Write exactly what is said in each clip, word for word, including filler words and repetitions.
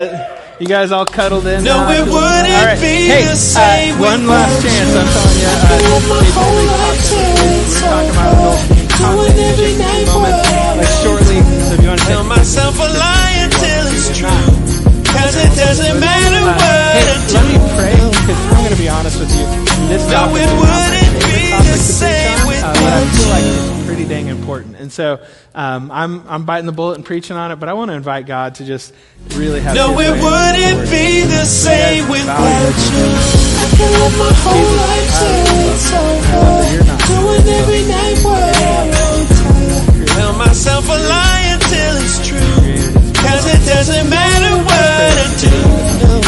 You guys all cuddled in. No, it wouldn't all right. be hey, the same. Uh, one last chance, I'm telling you. Uh, we're talking about adult every night moment, like shortly. So if you want to tell myself a lie until it's true, cause it doesn't matter uh, what hey, I do. Let me pray, because I'm going to be honest with you. This no, it wouldn't be the same with uh, but I feel like it's pretty dang important. And so um, I'm I'm biting the bullet and preaching on it, but I want to invite God to just really have No, it wouldn't be the same without you. I can live my whole life till it's over, doing every night what I want. Tell myself a lie until it's true, cause it doesn't matter what I do.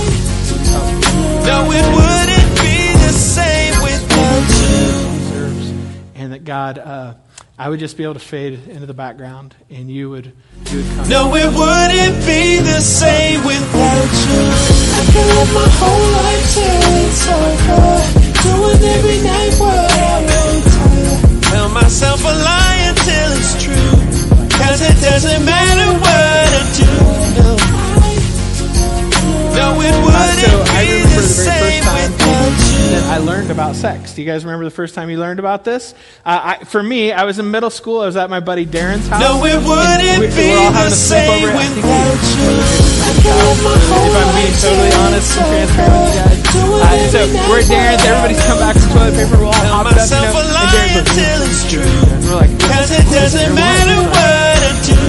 No, it wouldn't be the same without you. And that God, uh, I would just be able to fade into the background, and you would, you would come. No, it wouldn't be the same without you. I can live my whole life till it's over, doing every night what I want. Tell myself a lie until it's true, cause it doesn't matter what I do. No, no it wouldn't uh, so be I remember the the same very first time without you. that I learned about sex. Do you guys remember the first time you learned about this? Uh, I, for me, I was in middle school. I was at my buddy Darren's house. No, it wouldn't we, be we were all having the a same sleepover at without you. If I'm being totally honest and transparent with you guys. Uh, so we're at Darren's. Everybody's come back from toilet paper. We're all hopped up, you know, and Darren's like, and we're like, cause it doesn't matter what I do.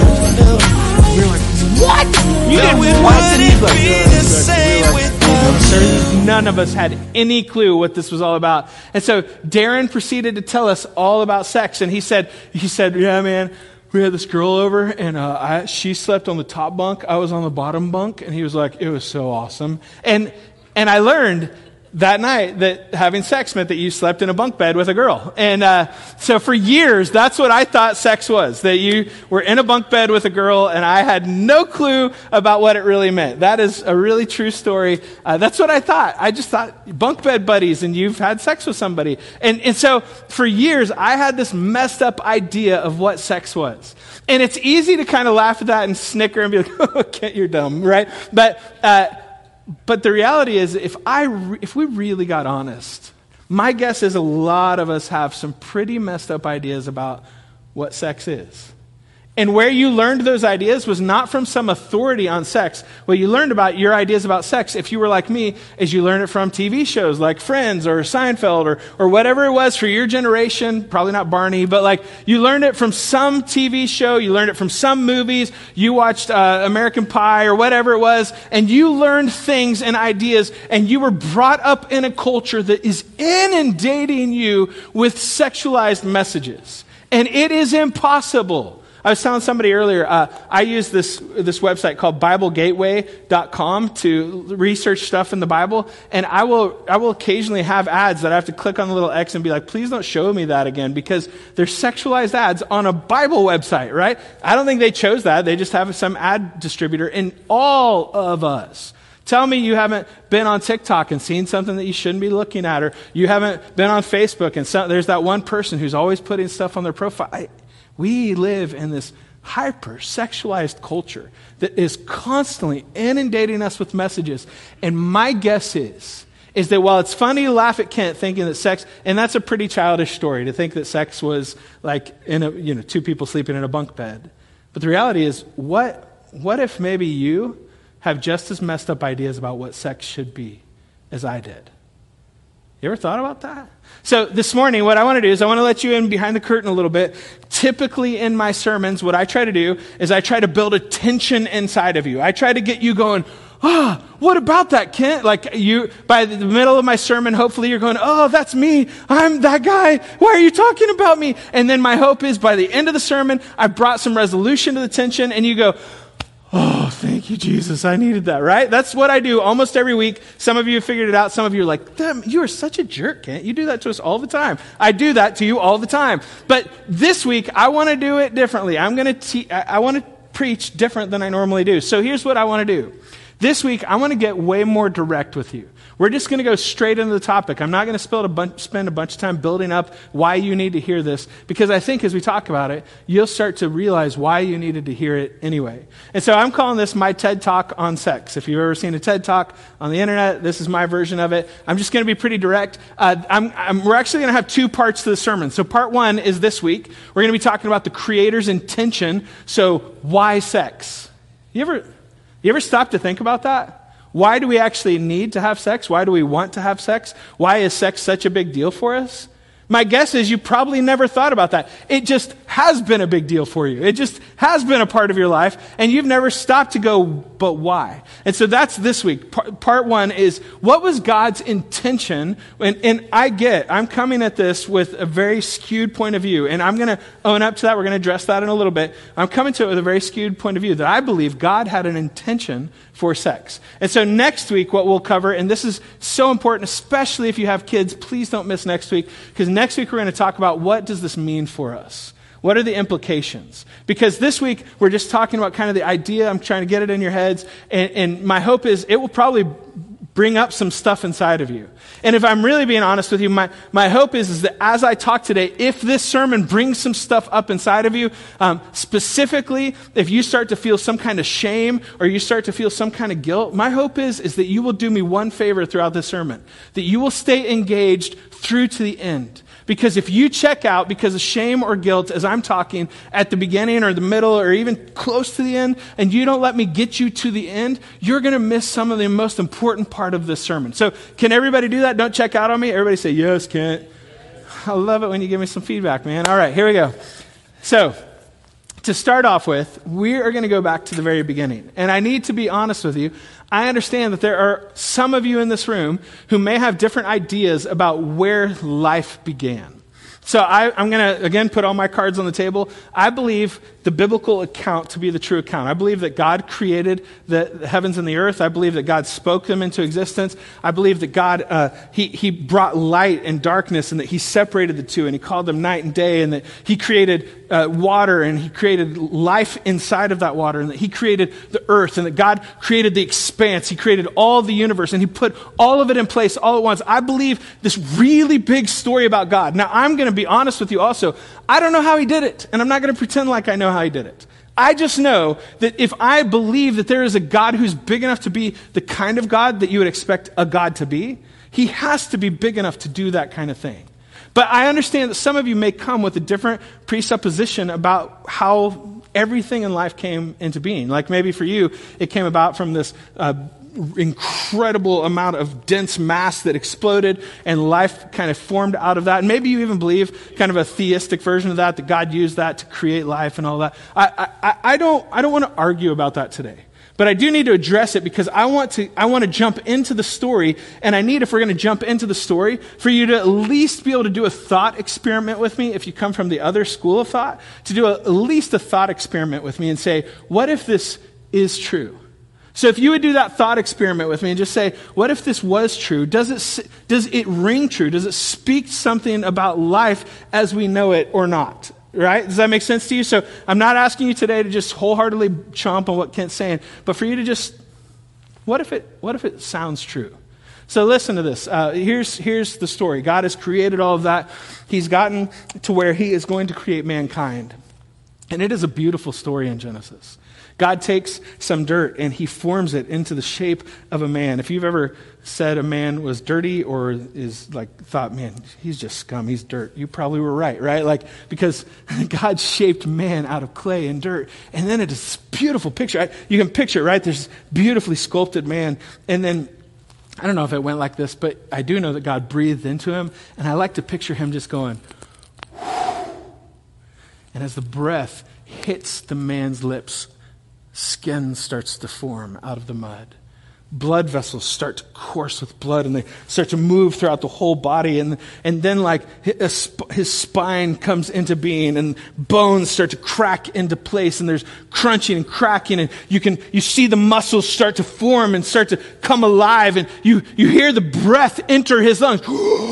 We were like, what? You no, didn't it what? And he's wouldn't like, be yeah, the exactly. same We were like, without you. none of us had any clue what this was all about. And so Darren proceeded to tell us all about sex. And he said, he said, yeah, man, we had this girl over, and uh, I, she slept on the top bunk. I was on the bottom bunk. And he was like, it was so awesome. And and I learned that night that having sex meant that you slept in a bunk bed with a girl. And uh, so for years, that's what I thought sex was, that you were in a bunk bed with a girl, and I had no clue about what it really meant. That is a really true story. Uh, that's what I thought. I just thought bunk bed buddies, and you've had sex with somebody. And, and so for years, I had this messed up idea of what sex was. And it's easy to kind of laugh at that and snicker and be like, oh, Kent, you're dumb, right? But uh, But the reality is, if I, re- if we really got honest, my guess is a lot of us have some pretty messed up ideas about what sex is. And where you learned those ideas was not from some authority on sex. What you learned about your ideas about sex, if you were like me, is you learned it from T V shows like Friends or Seinfeld or, or whatever it was for your generation. Probably not Barney, but like you learned it from some T V show. You learned it from some movies. You watched uh, American Pie or whatever it was, and you learned things and ideas, and you were brought up in a culture that is inundating you with sexualized messages. And it is impossible. I was telling somebody earlier, uh, I use this this website called Bible Gateway dot com to research stuff in the Bible, and I will I will occasionally have ads that I have to click on the little X and be like, please don't show me that again, because they're sexualized ads on a Bible website, right? I don't think they chose that. They just have some ad distributor, and all of us. Tell me you haven't been on TikTok and seen something that you shouldn't be looking at, or you haven't been on Facebook and so, there's that one person who's always putting stuff on their profile. I, We live in this hyper-sexualized culture that is constantly inundating us with messages. And my guess is, is that while it's funny to laugh at Kent thinking that sex, and that's a pretty childish story, to think that sex was like in a, you know, two people sleeping in a bunk bed. But the reality is, what, what if maybe you have just as messed up ideas about what sex should be as I did? You ever thought about that? So this morning, what I want to do is I want to let you in behind the curtain a little bit. Typically in my sermons, what I try to do is I try to build a tension inside of you. I try to get you going, ah, oh, what about that, Kent? Like you, by the middle of my sermon, hopefully you're going, oh, that's me. I'm that guy. Why are you talking about me? And then my hope is by the end of the sermon, I brought some resolution to the tension, and you go, oh, thank you, Jesus. I needed that, right? That's what I do almost every week. Some of you have figured it out. Some of you are like, you are such a jerk, Kent. You do that to us all the time. I do that to you all the time. But this week, I want to do it differently. I'm going to te- I want to preach different than I normally do. So here's what I want to do. This week, I want to get way more direct with you. We're just going to go straight into the topic. I'm not going to spend a, bunch, spend a bunch of time building up why you need to hear this, because I think as we talk about it, you'll start to realize why you needed to hear it anyway. And so I'm calling this my TED Talk on sex. If you've ever seen a TED Talk on the internet, this is my version of it. I'm just going to be pretty direct. Uh, I'm, I'm, we're actually going to have two parts to the sermon. So part one is this week. We're going to be talking about the Creator's intention. So why sex? You ever, you ever stop to think about that? Why do we actually need to have sex? Why do we want to have sex? Why is sex such a big deal for us? My guess is you probably never thought about that. It just has been a big deal for you. It just has been a part of your life, and you've never stopped to go, but why? And so that's this week. Part, part one is, what was God's intention? And, and I get, I'm coming at this with a very skewed point of view, and I'm going to own up to that. We're going to address that in a little bit. I'm coming to it with a very skewed point of view that I believe God had an intention for sex. And so next week, what we'll cover, and this is so important, especially if you have kids, please don't miss next week, because next week we're going to talk about what does this mean for us? What are the implications? Because this week we're just talking about kind of the idea. I'm trying to get it in your heads. And, and my hope is it will probably bring up some stuff inside of you. And if I'm really being honest with you, my, my hope is, is that as I talk today, if this sermon brings some stuff up inside of you, um, specifically, if you start to feel some kind of shame or you start to feel some kind of guilt, my hope is, is that you will do me one favor throughout this sermon, that you will stay engaged through to the end. Because if you check out because of shame or guilt as I'm talking at the beginning or the middle or even close to the end, and you don't let me get you to the end, you're going to miss some of the most important part of this sermon. So can everybody do that? Don't check out on me. Everybody say, yes, Kent. I love it when you give me some feedback, man. All right, here we go. So to start off with, we are going to go back to the very beginning. And I need to be honest with you. I understand that there are some of you in this room who may have different ideas about where life began. So I, I'm going to, again, put all my cards on the table. I believe the biblical account to be the true account. I believe that God created the heavens and the earth. I believe that God spoke them into existence. I believe that God, uh, he, he brought light and darkness, and that he separated the two, and he called them night and day, and that he created uh, water, and he created life inside of that water, and that he created the earth, and that God created the expanse. He created all the universe, and he put all of it in place all at once. I believe this really big story about God. Now, I'm going to be honest with you also. I don't know how he did it, and I'm not going to pretend like I know how he did it. I just know that if I believe that there is a God who's big enough to be the kind of God that you would expect a God to be, he has to be big enough to do that kind of thing. But I understand that some of you may come with a different presupposition about how everything in life came into being. Like maybe for you, it came about from this uh, incredible amount of dense mass that exploded, and life kind of formed out of that. And maybe you even believe kind of a theistic version of that, that God used that to create life and all that. I, I, I don't, I don't want to argue about that today. But I do need to address it because I want to I want to jump into the story, and I need, if we're going to jump into the story, for you to at least be able to do a thought experiment with me, if you come from the other school of thought, to do a, at least a thought experiment with me and say, what if this is true? So if you would do that thought experiment with me and just say, what if this was true? Does it, does it ring true? Does it speak something about life as we know it or not? Right? Does that make sense to you? So I'm not asking you today to just wholeheartedly chomp on what Kent's saying, but for you to just, what if it, what if it sounds true? So listen to this. Uh, here's, here's the story. God has created all of that. He's gotten to where he is going to create mankind. And it is a beautiful story in Genesis. God takes some dirt and he forms it into the shape of a man. If you've ever said a man was dirty or is like thought, man, he's just scum, he's dirt, you probably were right, right? Like, because God shaped man out of clay and dirt. And then it's this beautiful picture. I, you can picture it, right? There's this beautifully sculpted man. And then, I don't know if it went like this, but I do know that God breathed into him. And I like to picture him just going, and as the breath hits the man's lips, skin starts to form out of the mud. Blood vessels start to course with blood, and they start to move throughout the whole body. And, and then like his, his spine comes into being, and bones start to crack into place, and there's crunching and cracking, and you can you see the muscles start to form and start to come alive, and you, you hear the breath enter his lungs.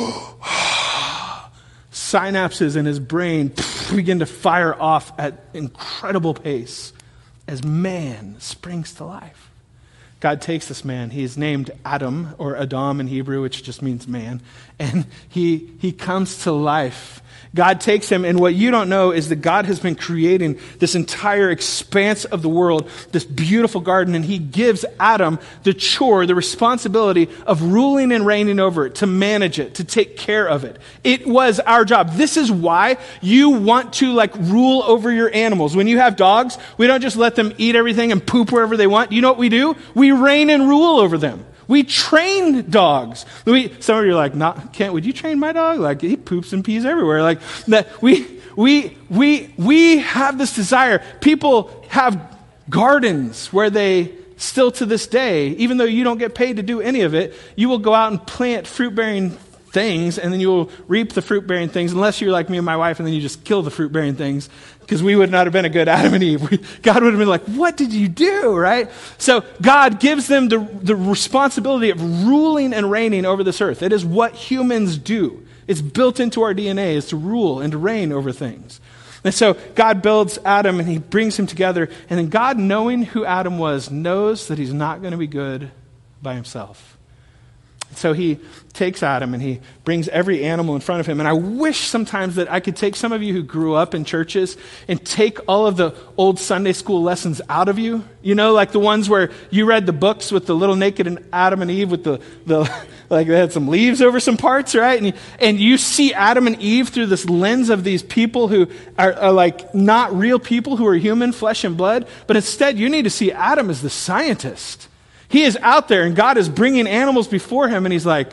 Synapses in his brain begin to fire off at incredible pace as man springs to life. God takes this man. He is named Adam, or Adam in Hebrew, which just means man. And he he comes to life. God takes him, and what you don't know is that God has been creating this entire expanse of the world, this beautiful garden, and he gives Adam the chore, the responsibility of ruling and reigning over it, to manage it, to take care of it. It was our job. This is why you want to like rule over your animals. When you have dogs, we don't just let them eat everything and poop wherever they want. You know what we do? We reign and rule over them. We train dogs. We, some of you are like, not, Kent, would you train my dog? Like, he poops and pees everywhere. Like, that we, we, we, we have this desire. People have gardens where they still to this day, even though you don't get paid to do any of it, you will go out and plant fruit-bearing things, and then you will reap the fruit-bearing things, unless you're like me and my wife, and then you just kill the fruit-bearing things, because we would not have been a good Adam and Eve. We, God would have been like, what did you do, right? So God gives them the, the responsibility of ruling and reigning over this earth. It is what humans do. It's built into our D N A, is to rule and to reign over things. And so God builds Adam, and he brings him together, and then God, knowing who Adam was, knows that he's not going to be good by himself. So he takes Adam and he brings every animal in front of him. And I wish sometimes that I could take some of you who grew up in churches and take all of the old Sunday school lessons out of you. You know, like the ones where you read the books with the little naked and Adam and Eve with the, the like they had some leaves over some parts, right? And you, and you see Adam and Eve through this lens of these people who are, are like not real people who are human, flesh and blood. But instead, you need to see Adam as the scientist. He is out there, and God is bringing animals before him, and he's like,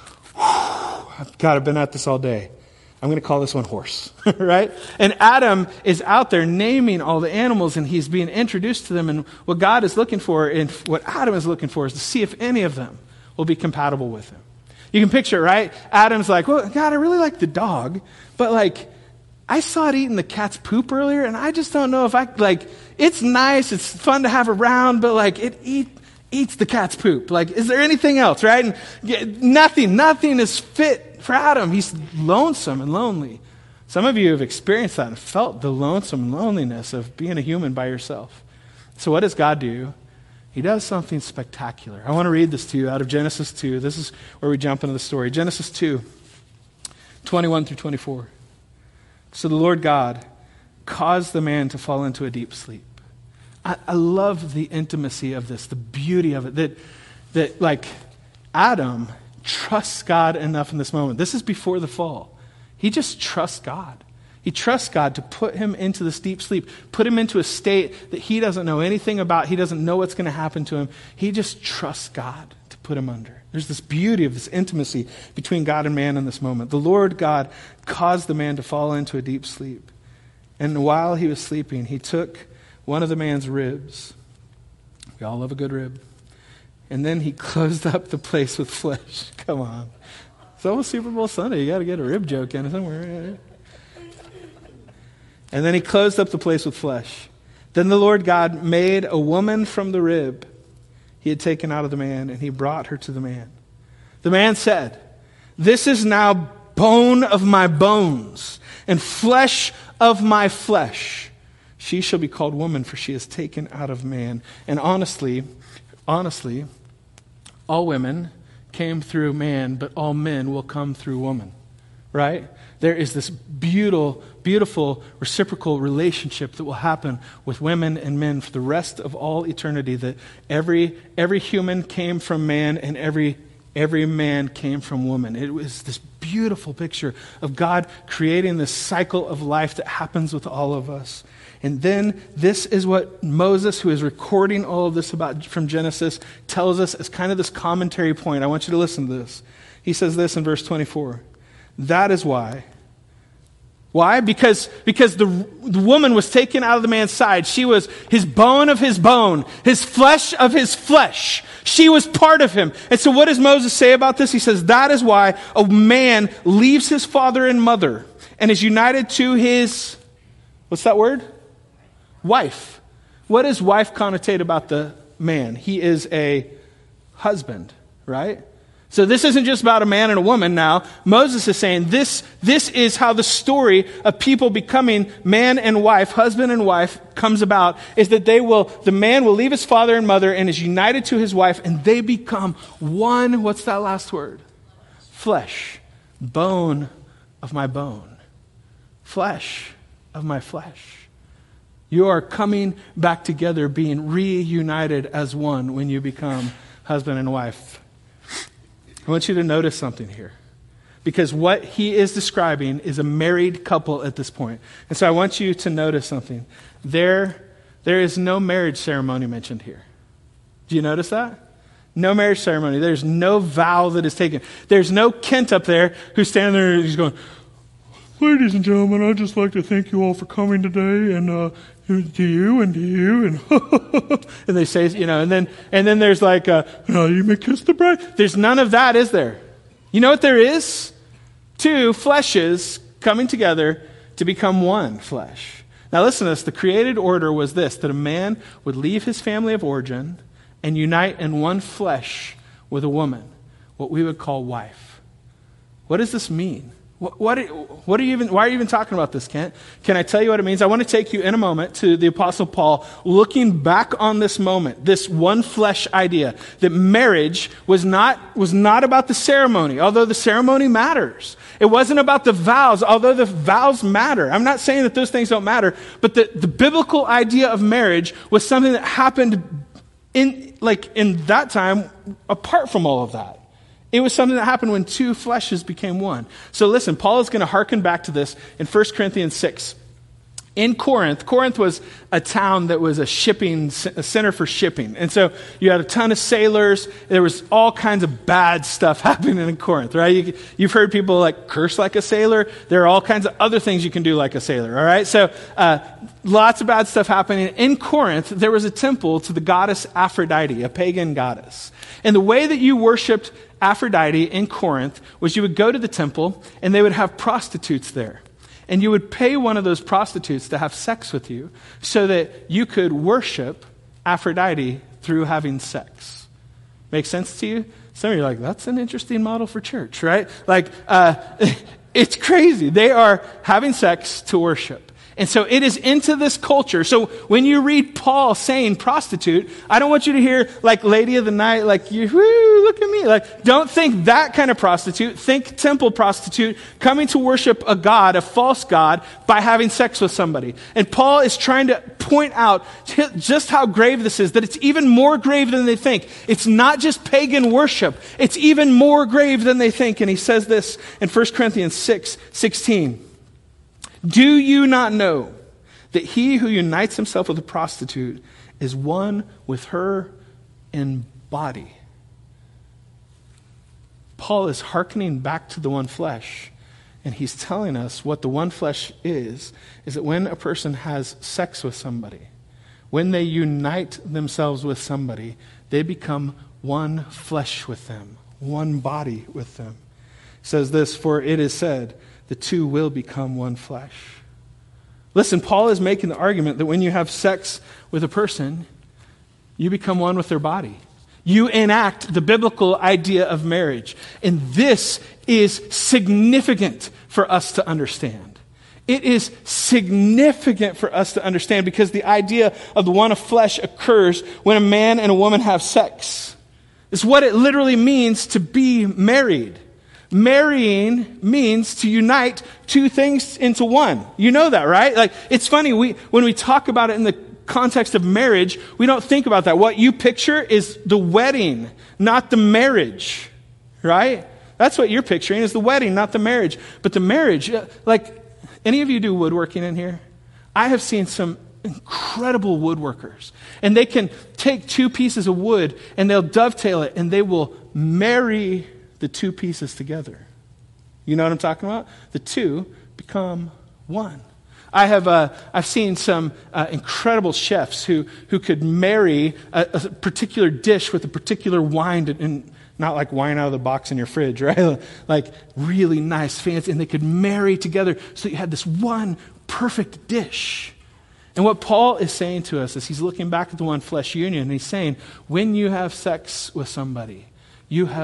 God, I've been at this all day. I'm going to call this one horse, right? And Adam is out there naming all the animals, and he's being introduced to them, and what God is looking for, and what Adam is looking for, is to see if any of them will be compatible with him. You can picture it, right? Adam's like, well, God, I really like the dog, but like, I saw it eating the cat's poop earlier, and I just don't know if I, like, it's nice, it's fun to have around, but like, it eat. eats the cat's poop. Like, is there anything else, right? And yeah, nothing, nothing is fit for Adam. He's lonesome and lonely. Some of you have experienced that and felt the lonesome loneliness of being a human by yourself. So what does God do? He does something spectacular. I want to read this to you out of Genesis two. This is where we jump into the story. Genesis two, twenty-one through twenty-four. So the Lord God caused the man to fall into a deep sleep. I, I love the intimacy of this, the beauty of it, that, that like Adam trusts God enough in this moment. This is before the fall. He just trusts God. He trusts God to put him into this deep sleep, put him into a state that he doesn't know anything about. He doesn't know what's going to happen to him. He just trusts God to put him under. There's this beauty of this intimacy between God and man in this moment. The Lord God caused the man to fall into a deep sleep. And while he was sleeping, he took one of the man's ribs. We all love a good rib. And then he closed up the place with flesh. Come on. It's almost Super Bowl Sunday. You got to get a rib joke in somewhere. And then he closed up the place with flesh. Then the Lord God made a woman from the rib he had taken out of the man, and he brought her to the man. The man said, "This is now bone of my bones and flesh of my flesh. She shall be called woman, for she is taken out of man." And honestly, honestly, all women came through man, but all men will come through woman, right? There is this beautiful, beautiful reciprocal relationship that will happen with women and men for the rest of all eternity, that every every human came from man and every every man came from woman. It was this beautiful picture of God creating this cycle of life that happens with all of us. And then this is what Moses, who is recording all of this about from Genesis, tells us as kind of this commentary point. I want you to listen to this. He says this in verse twenty-four. That is why. Why? Because, because the, the woman was taken out of the man's side. She was his bone of his bone, his flesh of his flesh. She was part of him. And so what does Moses say about this? He says, that is why a man leaves his father and mother and is united to his, what's that word? Wife. What does wife connotate about the man? He is a husband, right? So this isn't just about a man and a woman now. Moses is saying this, this is how the story of people becoming man and wife, husband and wife, comes about, is that they will, the man will leave his father and mother and is united to his wife, and they become one, what's that last word? Flesh. Bone of my bone. Flesh of my flesh. You are coming back together, being reunited as one when you become husband and wife. I want you to notice something here, because what he is describing is a married couple at this point. And so I want you to notice something. There, there is no marriage ceremony mentioned here. Do you notice that? No marriage ceremony. There's no vow that is taken. There's no Kent up there who's standing there and he's going, ladies and gentlemen, I'd just like to thank you all for coming today, and uh, to you and to you, and and they say, you know, and then and then there's like, uh, oh, you may kiss the bride. There's none of that, is there? You know what there is? Two fleshes coming together to become one flesh. Now listen to this. The created order was this, that a man would leave his family of origin and unite in one flesh with a woman, what we would call wife. What does this mean? What, what, what are you even, why are you even talking about this, Kent? Can I tell you what it means? I want to take you in a moment to the Apostle Paul looking back on this moment, this one flesh idea, that marriage was not, was not about the ceremony, although the ceremony matters. It wasn't about the vows, although the vows matter. I'm not saying that those things don't matter, but the, the biblical idea of marriage was something that happened in, like, in that time apart from all of that. It was something that happened when two fleshes became one. So listen, Paul is going to hearken back to this in First Corinthians six. In Corinth, Corinth was a town that was a shipping, a center for shipping. And so you had a ton of sailors. There was all kinds of bad stuff happening in Corinth, right? You, you've heard people like curse like a sailor. There are all kinds of other things you can do like a sailor, all right? So uh, lots of bad stuff happening. In Corinth, there was a temple to the goddess Aphrodite, a pagan goddess. And the way that you worshipped Aphrodite in Corinth was you would go to the temple and they would have prostitutes there. And you would pay one of those prostitutes to have sex with you so that you could worship Aphrodite through having sex. Make sense to you? Some of you are like, that's an interesting model for church, right? Like, uh, it's crazy. They are having sex to worship. And so it is into this culture. So when you read Paul saying prostitute, I don't want you to hear like lady of the night, like, you, whoo, look at me. Like, don't think that kind of prostitute. Think temple prostitute coming to worship a god, a false god, by having sex with somebody. And Paul is trying to point out just how grave this is, that it's even more grave than they think. It's not just pagan worship. It's even more grave than they think. And he says this in First Corinthians six sixteen. Do you not know that he who unites himself with a prostitute is one with her in body? Paul is hearkening back to the one flesh, and he's telling us what the one flesh is, is that when a person has sex with somebody, when they unite themselves with somebody, they become one flesh with them, one body with them. It says this, for it is said, the two will become one flesh. Listen, Paul is making the argument that when you have sex with a person, you become one with their body. You enact the biblical idea of marriage. And this is significant for us to understand. It is significant for us to understand because the idea of the one of flesh occurs when a man and a woman have sex. It's what it literally means to be married. Marrying means to unite two things into one. You know that, right? Like, it's funny, we when we talk about it in the context of marriage, we don't think about that. What you picture is the wedding, not the marriage, right? That's what you're picturing, is the wedding, not the marriage. But the marriage, like, any of you do woodworking in here? I have seen some incredible woodworkers. And they can take two pieces of wood and they'll dovetail it and they will marry the two pieces together. You know what I'm talking about? The two become one. I have uh, I've seen some uh, incredible chefs who who could marry a, a particular dish with a particular wine, and, and not like wine out of the box in your fridge, right? Like really nice, fancy, and they could marry together so you had this one perfect dish. And what Paul is saying to us is he's looking back at the one flesh union, and he's saying, when you have sex with somebody, you have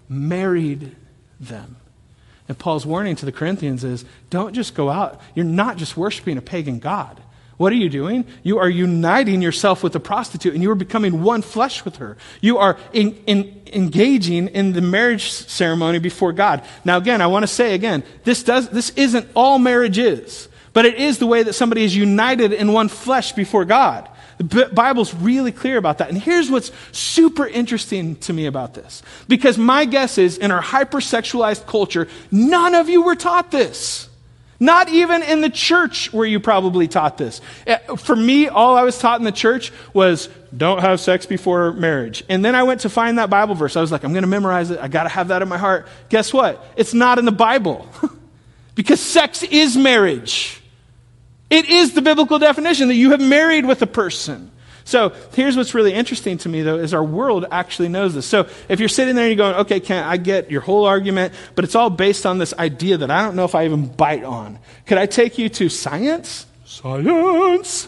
married them. And Paul's warning to the Corinthians is, don't just go out. You're not just worshiping a pagan god. What are you doing? You are uniting yourself with a prostitute, and you are becoming one flesh with her. You are in, in, engaging in the marriage ceremony before God. Now, again, I want to say again, this does this isn't all marriage is, but it is the way that somebody is united in one flesh before God. The Bible's really clear about that. And here's what's super interesting to me about this. Because my guess is, in our hypersexualized culture, none of you were taught this. Not even in the church were you probably taught this. For me, all I was taught in the church was, don't have sex before marriage. And then I went to find that Bible verse. I was like, I'm going to memorize it. I got to have that in my heart. Guess what? It's not in the Bible. Because sex is marriage. It is the biblical definition that you have married with a person. So here's what's really interesting to me, though, is our world actually knows this. So if you're sitting there and you're going, okay, Kent, I get your whole argument, but it's all based on this idea that I don't know if I even bite on. Could I take you to science? Science!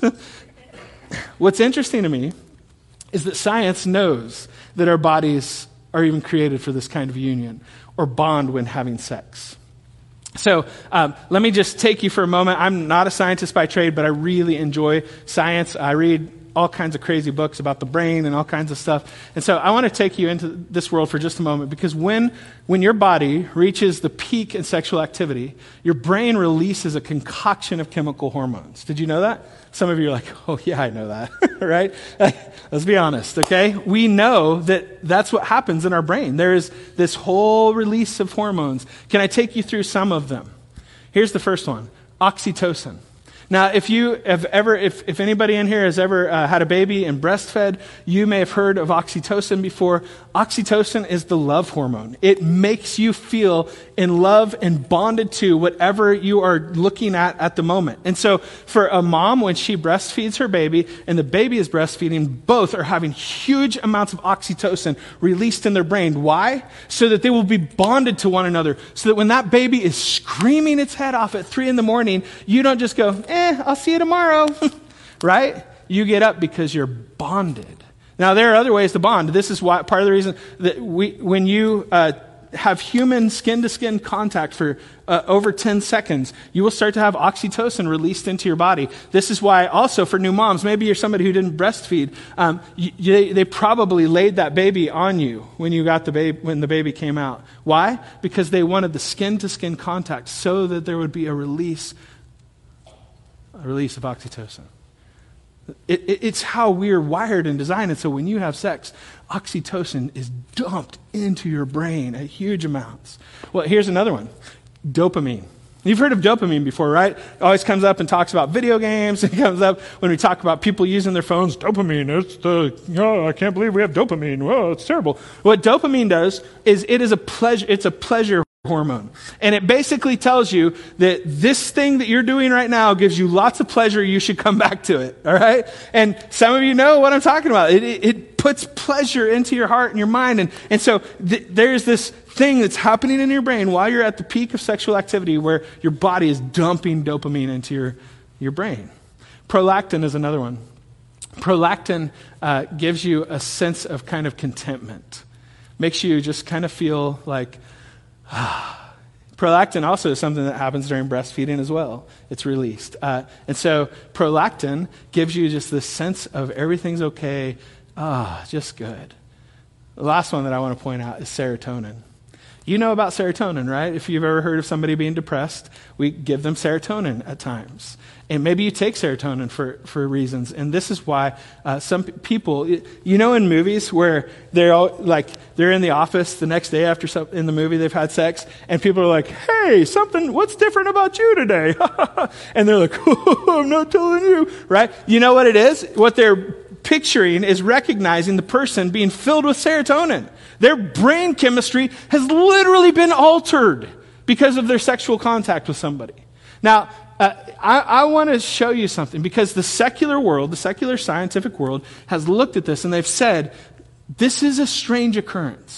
What's interesting to me is that science knows that our bodies are even created for this kind of union or bond when having sex. So um, let me just take you for a moment. I'm not a scientist by trade, but I really enjoy science. I read all kinds of crazy books about the brain and all kinds of stuff. And so I want to take you into this world for just a moment, because when, when your body reaches the peak in sexual activity, your brain releases a concoction of chemical hormones. Did you know that? Some of you are like, oh yeah, I know that, right? Let's be honest, okay? We know that that's what happens in our brain. There is this whole release of hormones. Can I take you through some of them? Here's the first one, oxytocin. Now, if you have ever, if, if anybody in here has ever uh, had a baby and breastfed, you may have heard of oxytocin before. Oxytocin is the love hormone. It makes you feel in love and bonded to whatever you are looking at at the moment. And so for a mom, when she breastfeeds her baby and the baby is breastfeeding, both are having huge amounts of oxytocin released in their brain. Why? So that they will be bonded to one another. So that when that baby is screaming its head off at three in the morning, you don't just go, eh, I'll see you tomorrow, right? You get up because you're bonded. Now, there are other ways to bond. This is why part of the reason that we, when you uh, have human skin-to-skin contact for uh, over ten seconds, you will start to have oxytocin released into your body. This is why also for new moms, maybe you're somebody who didn't breastfeed, um, you, they, they probably laid that baby on you when you got the baby, when the baby came out. Why? Because they wanted the skin-to-skin contact so that there would be a release A release of oxytocin. It, it, it's how we're wired and designed. And so when you have sex, oxytocin is dumped into your brain at huge amounts. Well, here's another one. Dopamine. You've heard of dopamine before, right? It always comes up and talks about video games. It comes up when we talk about people using their phones. Dopamine, it's the, oh, I can't believe we have dopamine. Whoa, it's terrible. What dopamine does is it is a pleasure, it's a pleasure hormone. And it basically tells you that this thing that you're doing right now gives you lots of pleasure. You should come back to it. All right. And some of you know what I'm talking about. It, it, it puts pleasure into your heart and your mind. And, and so th- there's this thing that's happening in your brain while you're at the peak of sexual activity where your body is dumping dopamine into your, your brain. Prolactin is another one. Prolactin uh, gives you a sense of kind of contentment. Makes you just kind of feel like, prolactin also is something that happens during breastfeeding as well. It's released. Uh, and so prolactin gives you just this sense of everything's okay, ah, just good. The last one that I want to point out is serotonin. You know about serotonin, right? If you've ever heard of somebody being depressed, we give them serotonin at times. And maybe you take serotonin for, for reasons. And this is why uh, some p- people, you know in movies where they're all like, they're in the office the next day after some, in the movie they've had sex, and people are like, hey, something, what's different about you today? And they're like, oh, I'm not telling you, right? You know what it is? What they're picturing is recognizing the person being filled with serotonin. Their brain chemistry has literally been altered because of their sexual contact with somebody. Now, uh, I, I want to show you something, because the secular world, the secular scientific world, has looked at this and they've said, this is a strange occurrence.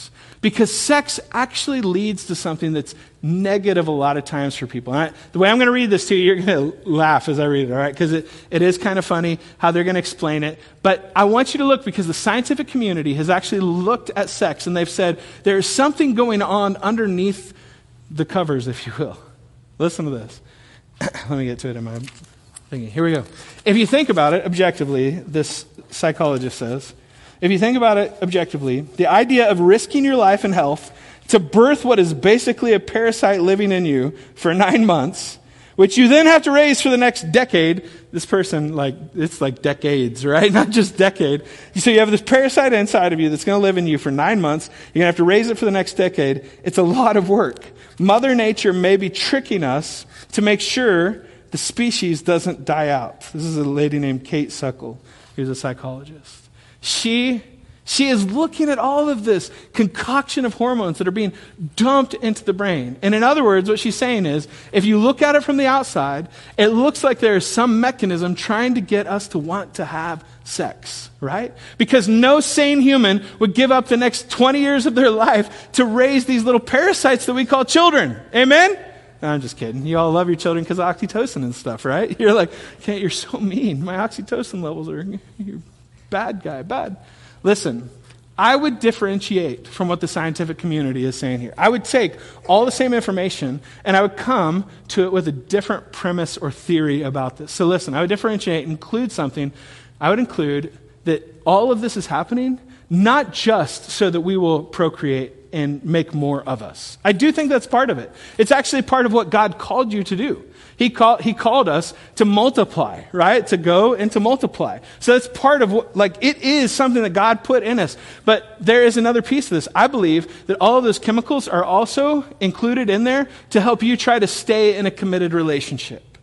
because sex actually leads to something that's negative a lot of times for people. And I, the way I'm going to read this to you, you're going to laugh as I read it, all right? Because it, it is kind of funny how they're going to explain it. But I want you to look, because the scientific community has actually looked at sex, and they've said there's something going on underneath the covers, if you will. Listen to this. Let me get to it in my thinking. Here we go. If you think about it objectively, this psychologist says, if you think about it objectively, the idea of risking your life and health to birth what is basically a parasite living in you for nine months, which you then have to raise for the next decade. This person, like, it's like decades, right? Not just decade. So you have this parasite inside of you that's going to live in you for nine months. You're going to have to raise it for the next decade. It's a lot of work. Mother Nature may be tricking us to make sure the species doesn't die out. This is a lady named Kate Suckle, who's a psychologist. She... She is looking at all of this concoction of hormones that are being dumped into the brain. And in other words, what she's saying is, if you look at it from the outside, it looks like there is some mechanism trying to get us to want to have sex, right? Because no sane human would give up the next twenty years of their life to raise these little parasites that we call children. Amen? No, I'm just kidding. You all love your children because of oxytocin and stuff, right? You're like, okay, you're so mean. My oxytocin levels are, you're bad guy, bad. Listen, I would differentiate from what the scientific community is saying here. I would take all the same information and I would come to it with a different premise or theory about this. So listen, I would differentiate, include something. I would include that all of this is happening not just so that we will procreate and make more of us. I do think that's part of it. It's actually part of what God called you to do. He called, he called us to multiply, right? To go and to multiply. So that's part of what, like, it is something that God put in us. But there is another piece of this. I believe that all of those chemicals are also included in there to help you try to stay in a committed relationship.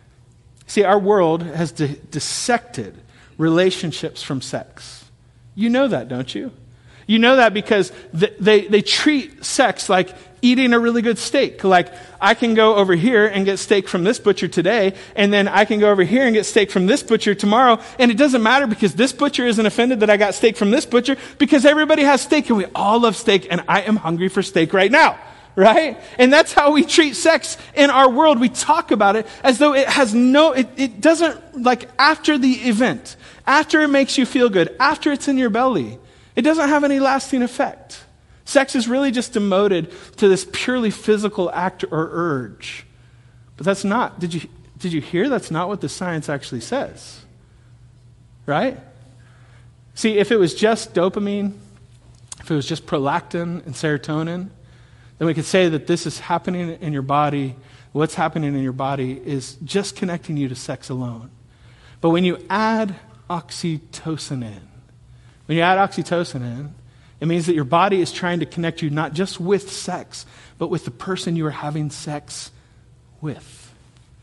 See, our world has di- dissected relationships from sex. You know that, don't you? You know that because th- they, they treat sex like eating a really good steak. Like, I can go over here and get steak from this butcher today, and then I can go over here and get steak from this butcher tomorrow, and it doesn't matter because this butcher isn't offended that I got steak from this butcher, because everybody has steak, and we all love steak, and I am hungry for steak right now, right? And that's how we treat sex in our world. We talk about it as though it has no, it, it doesn't, like, after the event, after it makes you feel good, after it's in your belly, it doesn't have any lasting effect. Sex is really just demoted to this purely physical act or urge. But that's not, did you, did you hear? That's not what the science actually says. Right? See, if it was just dopamine, if it was just prolactin and serotonin, then we could say that this is happening in your body. What's happening in your body is just connecting you to sex alone. But when you add oxytocin in, when you add oxytocin in, it means that your body is trying to connect you not just with sex, but with the person you are having sex with.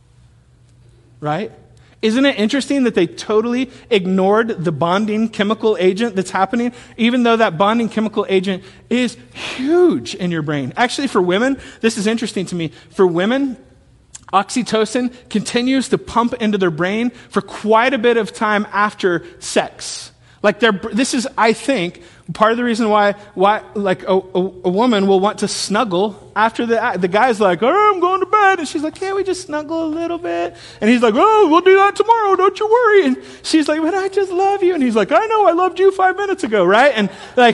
Right? Isn't it interesting that they totally ignored the bonding chemical agent that's happening, even though that bonding chemical agent is huge in your brain? Actually, for women, this is interesting to me. For women, oxytocin continues to pump into their brain for quite a bit of time after sex. Like, this is, I think, part of the reason why, why like, a, a, a woman will want to snuggle after the the guy's like, oh, I'm going to bed. And she's like, can't we just snuggle a little bit? And he's like, oh, we'll do that tomorrow. Don't you worry. And she's like, but I just love you. And he's like, I know, I loved you five minutes ago, right? And, like,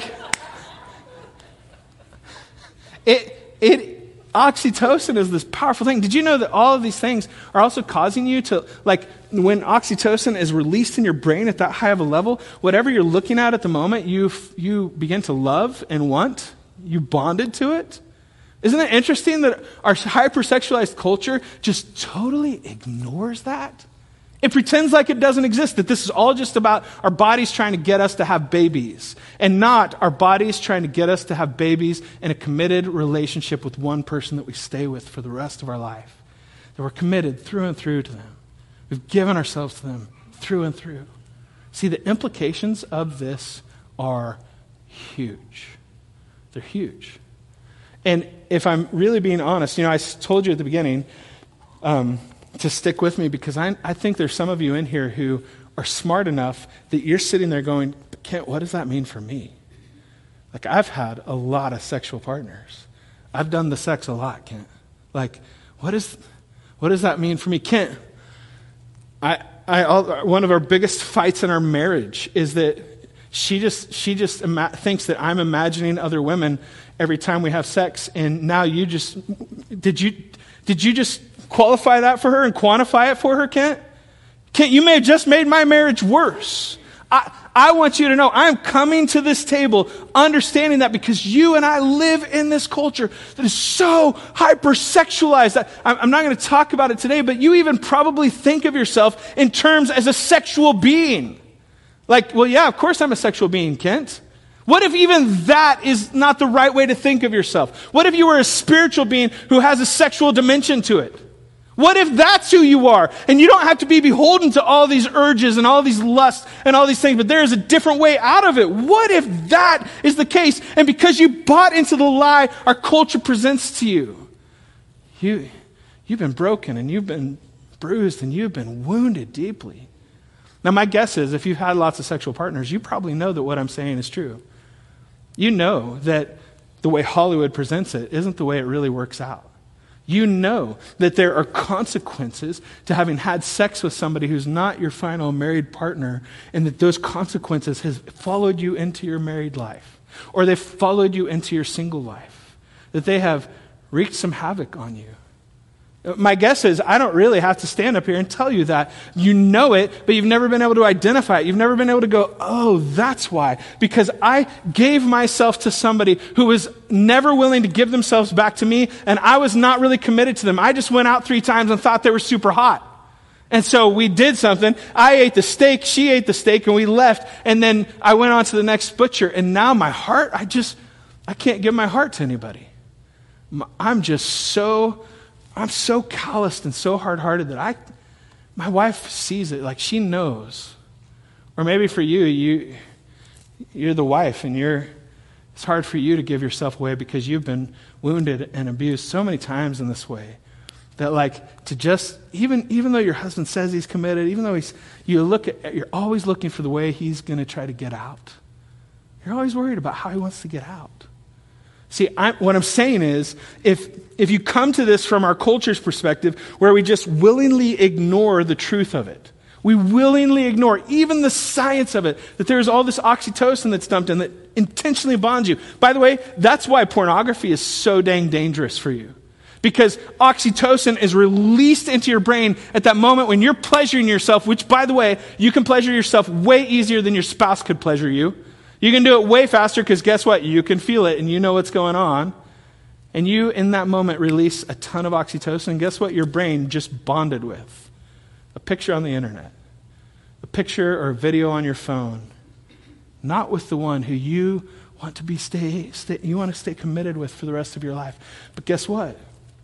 it it oxytocin is this powerful thing. Did you know that all of these things are also causing you to, like, when oxytocin is released in your brain at that high of a level, whatever you're looking at at the moment, you you begin to love and want. You bonded to it. Isn't it interesting that our hypersexualized culture just totally ignores that? It pretends like it doesn't exist, that this is all just about our bodies trying to get us to have babies, and not our bodies trying to get us to have babies in a committed relationship with one person that we stay with for the rest of our life. That we're committed through and through to them. We've given ourselves to them through and through. See, the implications of this are huge. They're huge. And if I'm really being honest, you know, I told you at the beginning um, to stick with me, because I, I think there's some of you in here who are smart enough that you're sitting there going, Kent, what does that mean for me? Like, I've had a lot of sexual partners. I've done the sex a lot, Kent. Like, what is, what does that mean for me? Kent, I, I, all, one of our biggest fights in our marriage is that she just, she just ima- thinks that I'm imagining other women every time we have sex. And now you just, did you, did you just qualify that for her and quantify it for her, Kent? Kent, you may have just made my marriage worse. I, I want you to know I'm coming to this table understanding that because you and I live in this culture that is so hypersexualized. I'm not going to talk about it today, but you even probably think of yourself in terms as a sexual being. Like, well, yeah, of course I'm a sexual being, Kent. What if even that is not the right way to think of yourself? What if you were a spiritual being who has a sexual dimension to it? What if that's who you are? And you don't have to be beholden to all these urges and all these lusts and all these things, but there is a different way out of it. What if that is the case? And because you bought into the lie our culture presents to you, you, you've been broken and you've been bruised and you've been wounded deeply. Now, my guess is if you've had lots of sexual partners, you probably know that what I'm saying is true. You know that the way Hollywood presents it isn't the way it really works out. You know that there are consequences to having had sex with somebody who's not your final married partner, and that those consequences has followed you into your married life, or they've followed you into your single life, that they have wreaked some havoc on you. My guess is I don't really have to stand up here and tell you that. You know it, but you've never been able to identify it. You've never been able to go, oh, that's why. Because I gave myself to somebody who was never willing to give themselves back to me, and I was not really committed to them. I just went out three times and thought they were super hot. And so we did something. I ate the steak, she ate the steak, and we left. And then I went on to the next butcher. And now my heart, I just, I can't give my heart to anybody. I'm just so... I'm so calloused and so hard-hearted that I, my wife sees it, like she knows. Or maybe for you, you, you're the wife and you're, it's hard for you to give yourself away because you've been wounded and abused so many times in this way that like to just, even, even though your husband says he's committed, even though he's, you look at, you're always looking for the way he's going to try to get out. You're always worried about how he wants to get out. See, I, what I'm saying is, if if you come to this from our culture's perspective, where we just willingly ignore the truth of it, we willingly ignore even the science of it, that there's all this oxytocin that's dumped in that intentionally bonds you. By the way, that's why pornography is so dang dangerous for you. Because oxytocin is released into your brain at that moment when you're pleasuring yourself, which, by the way, you can pleasure yourself way easier than your spouse could pleasure you. You can do it way faster because guess what? You can feel it and you know what's going on. And you, in that moment, release a ton of oxytocin. And guess what your brain just bonded with? A picture on the internet. A picture or a video on your phone. Not with the one who you want to be stay, stay you want to stay committed with for the rest of your life. But guess what?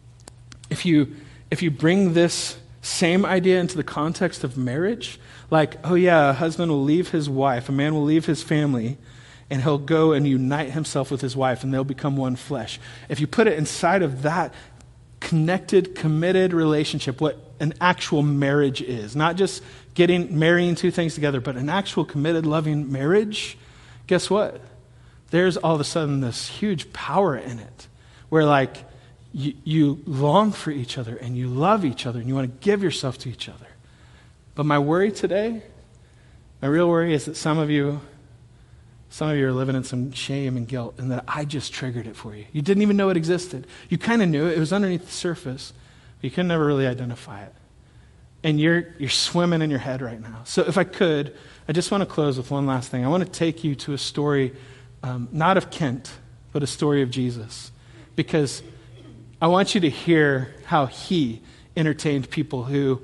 If you if you bring this same idea into the context of marriage, like, oh yeah, a husband will leave his wife, a man will leave his family, and he'll go and unite himself with his wife, and they'll become one flesh. If you put it inside of that connected, committed relationship, what an actual marriage is, not just getting marrying two things together, but an actual committed, loving marriage, guess what? There's all of a sudden this huge power in it, where like you, you long for each other, and you love each other, and you want to give yourself to each other. But my worry today, my real worry is that some of you, some of you are living in some shame and guilt, and that I just triggered it for you. You didn't even know it existed. You kind of knew it. It was underneath the surface, but you could never really identify it. And you're you're swimming in your head right now. So if I could, I just want to close with one last thing. I want to take you to a story, um, not of Kent, but a story of Jesus. Because I want you to hear how he entertained people who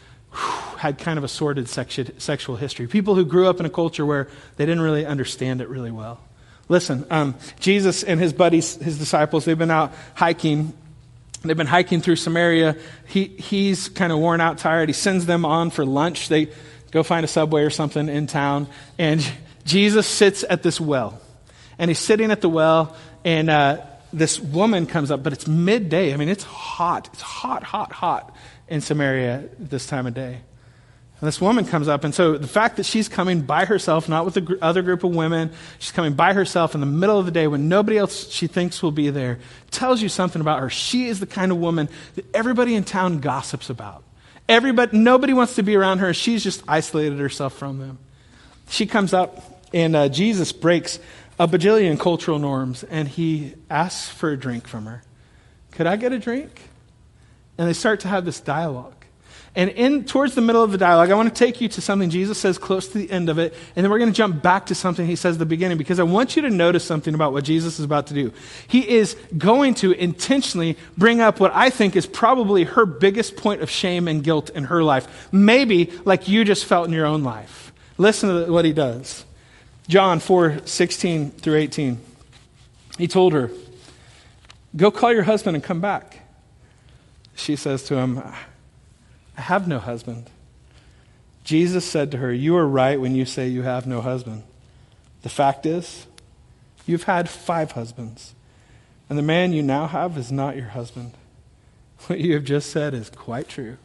had kind of a sordid sexu- sexual history. People who grew up in a culture where they didn't really understand it really well. Listen, um, Jesus and his buddies, his disciples, they've been out hiking. They've been hiking through Samaria. He He's kind of worn out, tired. He sends them on for lunch. They go find a Subway or something in town. And Jesus sits at this well. And he's sitting at the well, and uh, this woman comes up, but it's midday. I mean, it's hot. It's hot, hot, hot in Samaria this time of day. And this woman comes up, and so the fact that she's coming by herself, not with the gr- other group of women, she's coming by herself in the middle of the day when nobody else she thinks will be there, tells you something about her. She is the kind of woman that everybody in town gossips about. Everybody, nobody wants to be around her. She's just isolated herself from them. She comes up, and uh, Jesus breaks a bajillion cultural norms, and he asks for a drink from her. Could I get a drink? And they start to have this dialogue. And in towards the middle of the dialogue, I want to take you to something Jesus says close to the end of it, and then we're going to jump back to something he says at the beginning, because I want you to notice something about what Jesus is about to do. He is going to intentionally bring up what I think is probably her biggest point of shame and guilt in her life, maybe like you just felt in your own life. Listen to what he does. John four sixteen through eighteen. He told her, "Go call your husband and come back." She says to him, "I have no husband." Jesus said to her, "You are right when you say you have no husband. The fact is, you've had five husbands, and the man you now have is not your husband. What you have just said is quite true."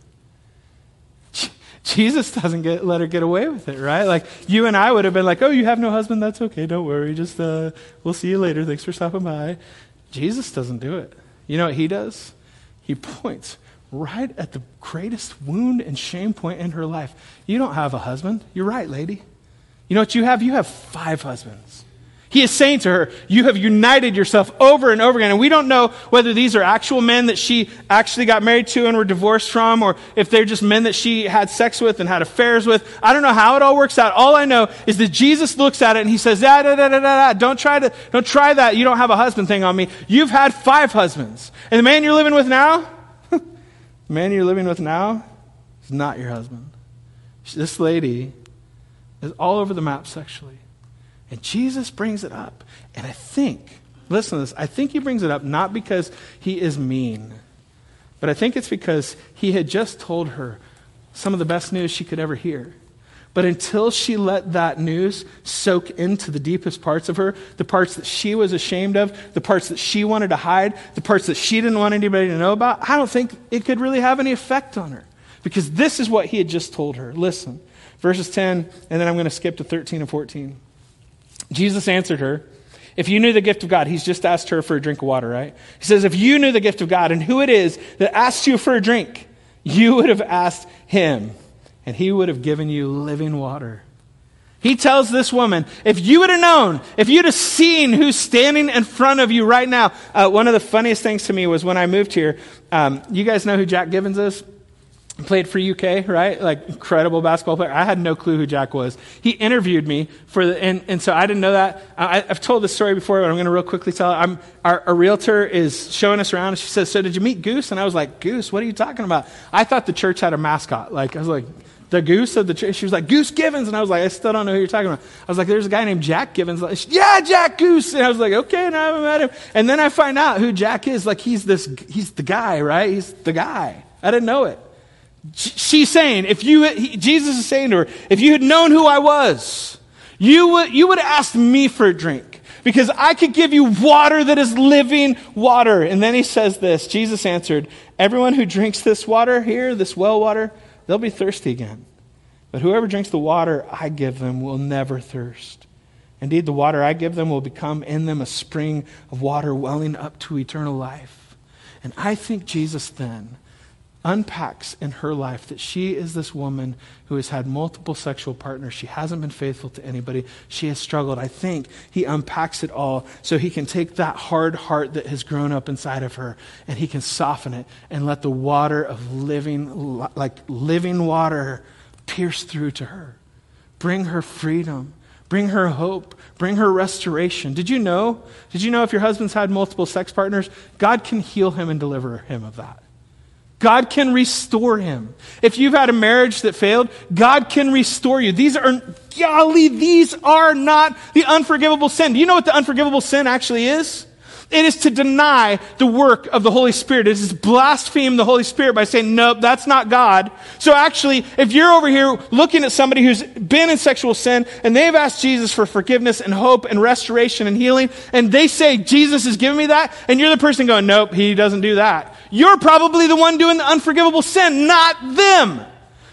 Jesus doesn't get, let her get away with it, right? Like you and I would have been like, "Oh, you have no husband? That's okay. Don't worry. Just uh, we'll see you later. Thanks for stopping by." Jesus doesn't do it. You know what he does? He points right at the greatest wound and shame point in her life. You don't have a husband. You're right, lady. You know what you have? You have five husbands. He is saying to her, you have united yourself over and over again. And we don't know whether these are actual men that she actually got married to and were divorced from, or if they're just men that she had sex with and had affairs with. I don't know how it all works out. All I know is that Jesus looks at it and he says, da, da, da, da, da, don't try to, don't try that. You don't have a husband thing on me. You've had five husbands. And the man you're living with now, the man you're living with now is not your husband. This lady is all over the map sexually. And Jesus brings it up. And I think, listen to this, I think he brings it up not because he is mean, but I think it's because he had just told her some of the best news she could ever hear. But until she let that news soak into the deepest parts of her, the parts that she was ashamed of, the parts that she wanted to hide, the parts that she didn't want anybody to know about, I don't think it could really have any effect on her. Because this is what he had just told her. Listen, verses ten, and then I'm going to skip to thirteen and fourteen. Jesus answered her, "If you knew the gift of God," he's just asked her for a drink of water, right? He says, "If you knew the gift of God and who it is that asks you for a drink, you would have asked him, and he would have given you living water." He tells this woman, if you would have known, if you'd have seen who's standing in front of you right now. Uh, one of the funniest things to me was when I moved here, um, you guys know who Jack Givens is? Played for U K, right? Like incredible basketball player. I had no clue who Jack was. He interviewed me for the, and, and so I didn't know that. I, I've told this story before, but I'm going to real quickly tell it. I'm, our, our realtor is showing us around, and she says, "So did you meet Goose?" And I was like, "Goose? What are you talking about?" I thought the church had a mascot. Like I was like, "The Goose of the church?" She was like, "Goose Givens," and I was like, "I still don't know who you're talking about." I was like, "There's a guy named Jack Givens." Like, "Yeah, Jack Goose." And I was like, "Okay, now I haven't met him." And then I find out who Jack is. Like he's this, he's the guy, right? He's the guy. I didn't know it. She's saying, if you, he, Jesus is saying to her, if you had known who I was, you would, you would have asked me for a drink, because I could give you water that is living water. And then he says this, Jesus answered, "Everyone who drinks this water here, this well water, they'll be thirsty again. But whoever drinks the water I give them will never thirst. Indeed, the water I give them will become in them a spring of water welling up to eternal life." And I think Jesus then unpacks in her life that she is this woman who has had multiple sexual partners. She hasn't been faithful to anybody. She has struggled. I think he unpacks it all so he can take that hard heart that has grown up inside of her and he can soften it and let the water of living, like living water, pierce through to her. Bring her freedom. Bring her hope. Bring her restoration. Did you know? Did you know if your husband's had multiple sex partners, God can heal him and deliver him of that? God can restore him. If you've had a marriage that failed, God can restore you. These are, golly, these are not the unforgivable sin. Do you know what the unforgivable sin actually is? It is to deny the work of the Holy Spirit. It is to blaspheme the Holy Spirit by saying, nope, that's not God. So actually, if you're over here looking at somebody who's been in sexual sin and they've asked Jesus for forgiveness and hope and restoration and healing, and they say, Jesus has given me that, and you're the person going, nope, he doesn't do that. You're probably the one doing the unforgivable sin, not them.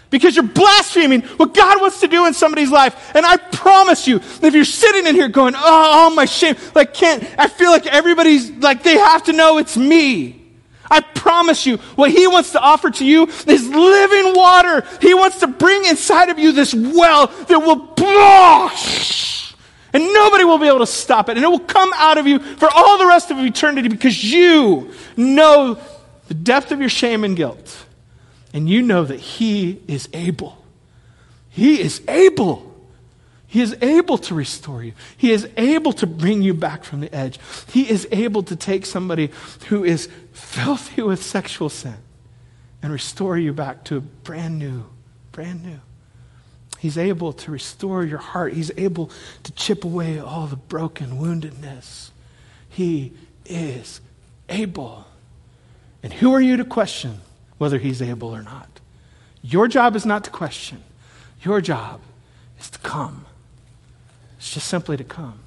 Because you're blaspheming what God wants to do in somebody's life. And I promise you, if you're sitting in here going, oh, oh my shame, like can't, I feel like everybody's, like they have to know it's me. I promise you, what he wants to offer to you is living water. He wants to bring inside of you this well that will blow. And nobody will be able to stop it. And it will come out of you for all the rest of eternity because you know the depth of your shame and guilt. And you know that he is able. He is able. He is able to restore you. He is able to bring you back from the edge. He is able to take somebody who is filthy with sexual sin and restore you back to brand new, brand new. He's able to restore your heart. He's able to chip away all the broken woundedness. He is able. And who are you to question whether he's able or not? Your job is not to question. Your job is to come. It's just simply to come.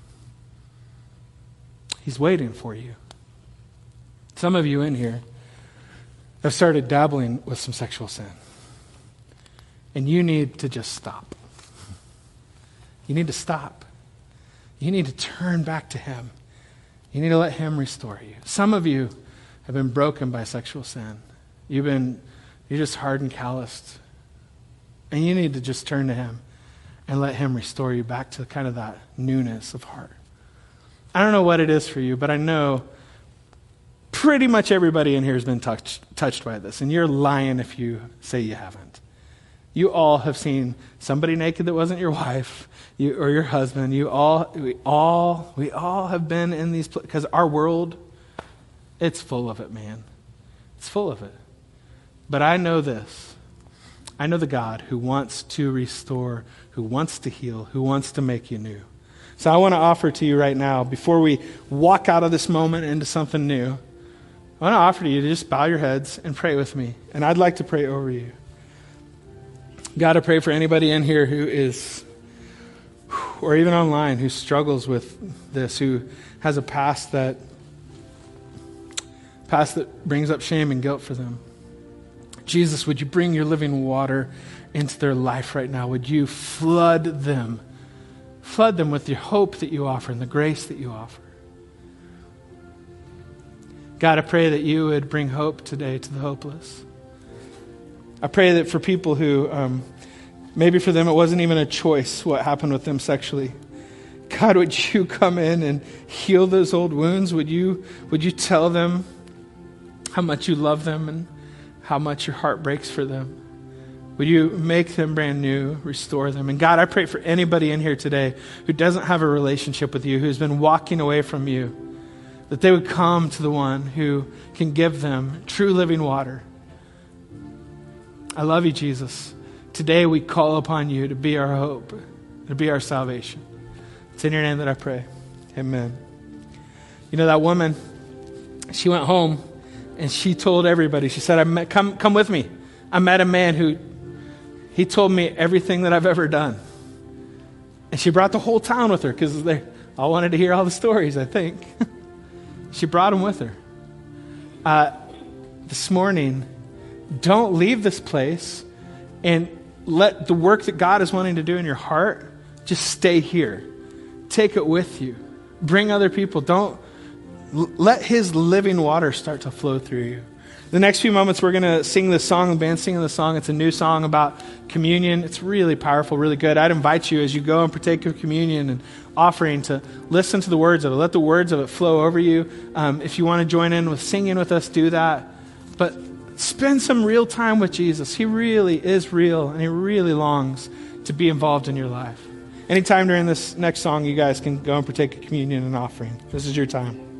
He's waiting for you. Some of you in here have started dabbling with some sexual sin. And you need to just stop. You need to stop. You need to turn back to him. You need to let him restore you. Some of you have been broken by sexual sin. You've been, you're just hard and calloused. And you need to just turn to him and let him restore you back to kind of that newness of heart. I don't know what it is for you, but I know pretty much everybody in here has been touched, touched by this. And you're lying if you say you haven't. You all have seen somebody naked that wasn't your wife you, or your husband. You all, we all, we all have been in these places because our world, it's full of it, man. It's full of it. But I know this. I know the God who wants to restore, who wants to heal, who wants to make you new. So I want to offer to you right now, before we walk out of this moment into something new, I want to offer to you to just bow your heads and pray with me. And I'd like to pray over you. God, I pray for anybody in here who is, or even online, who struggles with this, who has a past that, past that brings up shame and guilt for them. Jesus, would you bring your living water into their life right now? Would you flood them? Flood them with your hope that you offer and the grace that you offer. God, I pray that you would bring hope today to the hopeless. I pray that for people who, um, maybe for them it wasn't even a choice what happened with them sexually. God, would you come in and heal those old wounds? Would you, would you tell them how much you love them and how much your heart breaks for them? Would you make them brand new, restore them? And God, I pray for anybody in here today who doesn't have a relationship with you, who's been walking away from you, that they would come to the one who can give them true living water. I love you, Jesus. Today we call upon you to be our hope, to be our salvation. It's in your name that I pray. Amen. You know, that woman, she went home and she told everybody, she said, I met, come, come with me. I met a man who, he told me everything that I've ever done. And she brought the whole town with her because they all wanted to hear all the stories, I think. She brought them with her. Uh, this morning, don't leave this place and let the work that God is wanting to do in your heart just stay here. Take it with you. Bring other people. Don't let his living water start to flow through you. The next few moments, we're going to sing this song. The band's singing the song. It's a new song about communion. It's really powerful, really good. I'd invite you as you go and partake of communion and offering to listen to the words of it. Let the words of it flow over you. Um, if you want to join in with singing with us, do that. But spend some real time with Jesus. He really is real, and he really longs to be involved in your life. Anytime during this next song, you guys can go and partake of communion and offering. This is your time.